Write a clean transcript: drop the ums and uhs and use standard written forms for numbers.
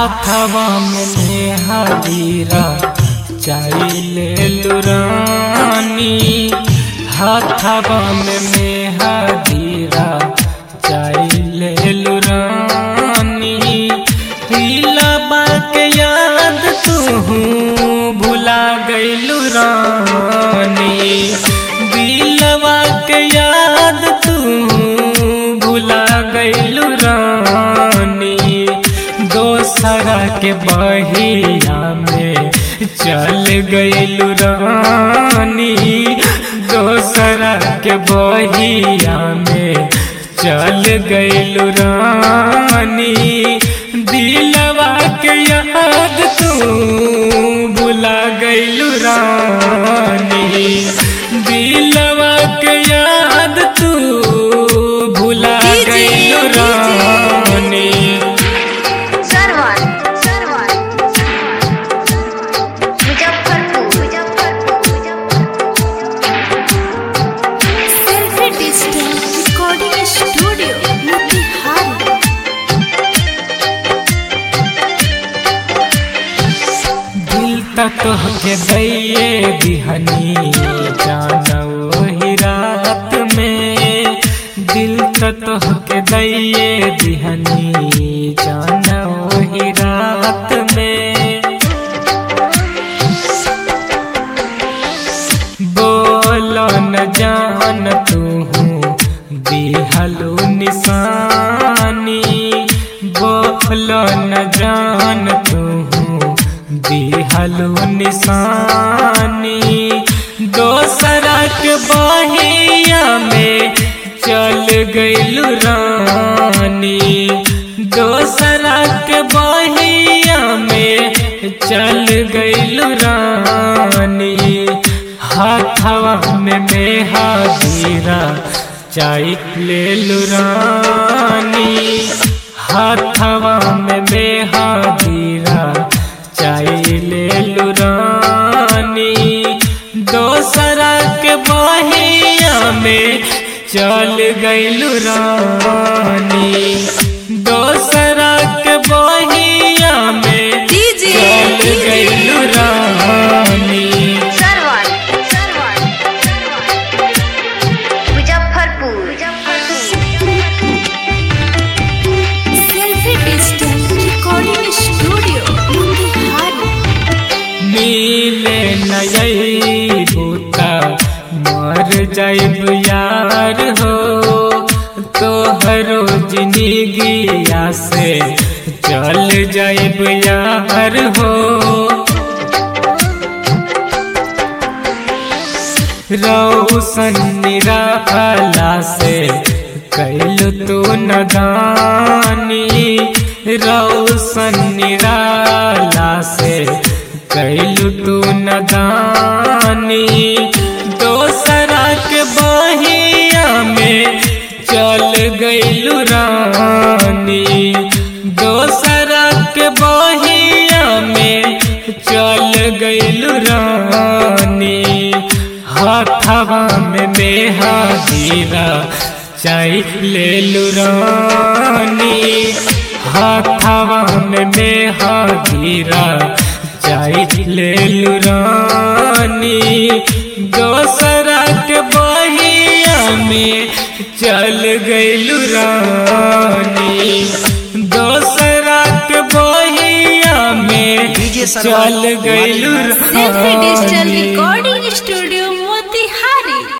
हाथवा में मेहदीरा चाइले लुरानी, हाथवा में मेहदीरा चाइले लुरानी। दिलवा के याद तू भुला गइलु रानी, दिलवा के याद तू भुला गइलु रानी। दोसरा के बहिया में चल गइलु रानी, दोसरा के बहिया में चल गइलु रानी। दिलवा के याद तू भुला गइलु रानी, दिलवा के याद तू भुला गइलु रानी। तोहके दैये दिहनी जानो ही रात में, दिल तोहके दैये दिहनी जानो ही रात में। बोलो न जान तू दिहलु निशानी, बोलो न जान तू दिहलु निशानी। दोसरा के बहिया में चल गइलु रानी, दोसरा के बहिया में चल गइलु रानी। हाथवा में मेहदीरा चाइले लुरानी, हाथवा में मेहदीरा चाइले लुरानी। दोसरा के बहिया में चल गइलु रानी, दोसरा के बहिया में चल गइलु रानी। मिले नई बूता मर जाइब यार हो, तोहरो जिंदगिया से चल जाइब यार हो। रौशन निराला से कैलु तू नदानी, रौशन निराला से कैलु तू नदानी। दोसरा के बहिया में चल गइलु रानी, दोसरा के बहिया में चल गइलु रानी। हाथवा में मेहदीरा चाइले लुरानी, हाथवा में मेहदीरा चाइले लुरानी। दोसरा के बहिया में चल गइलु रानी, दोसरा के बहिया में चल गइलु रानी। Digital recording studio